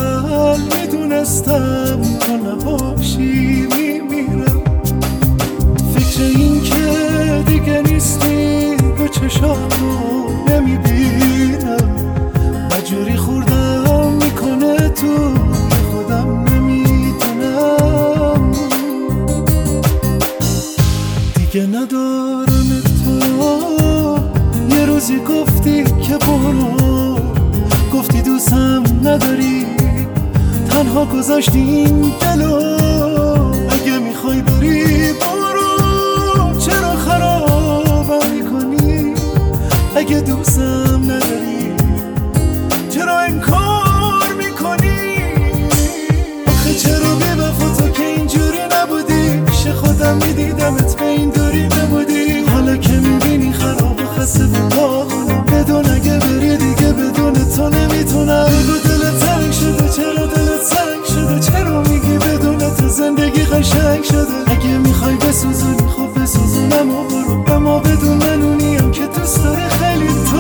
اول میدونستم تو نباشی میمیرم. فکر این که دیگه نیستی به چشاتو نمیبینم. مجوری خوردم میکنه تو خودم نمیدونم. دیگه ندارم تو. یه روزی گفتی که برو، گفتی دوستم نداری، تنها گذاشتی این دلو. اگه میخوای بری برو، چرا خرابم میکنی؟ اگه دوستم نداری چرا انکار میکنی؟ آخه چرا بی وفا تو که اینجوری نبودی؟ پیش خودم میدیدمت به این دوری نبودی. حالا که میبینی خراب و خسته بودم، بدون اگه بری دیگه بدون تو نمیتونم. بگو دلت تنگ شده، چرا دلت سنگ شده؟ چرا میگی بدون تو زندگی قشنگ شده؟ اگه میخوای بسوزونی خب بسوزونم و برو، اما بدون منونیم که دوست داره خیلی تو.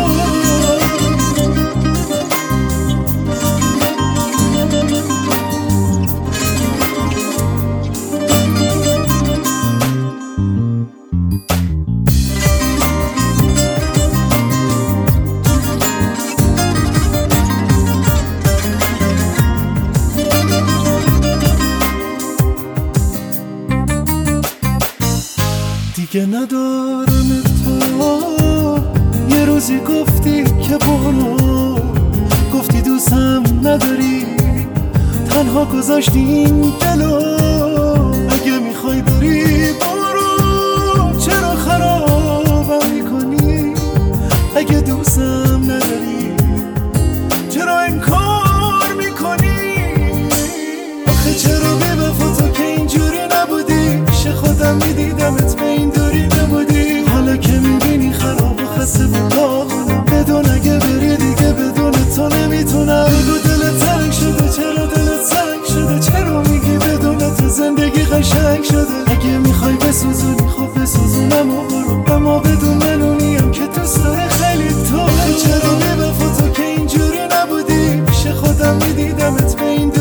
دیگه ندارم تو. یه روزی گفتی که برو، گفتی دوستم نداری، تنها گذاشتی این دلو. اگه میخوای بری برو، چرا خرابم میکنی؟ اگه دوستم نداری چرا انکار میکنی؟ آخه چرا بی وفا تو که اینجوری نبودی؟ پیش خودم میدیدمت به این دوری نبودی. حالا که میبینی خراب و خسته بودم، بدون اگه بری دیگه بدون تو نمیتونم. بگو دلت تنگ شده، چرا دلت سنگ شده؟ چرا میگی بدون تو زندگی قشنگ شده؟ اگه میخوای بسوزونی خب بسوزونم و برو، اما بدون منونیم که دوست داره خیلی تو. چرا بی وفا تو که اینجوری نبودی؟ پیش خودم میدیدمت به این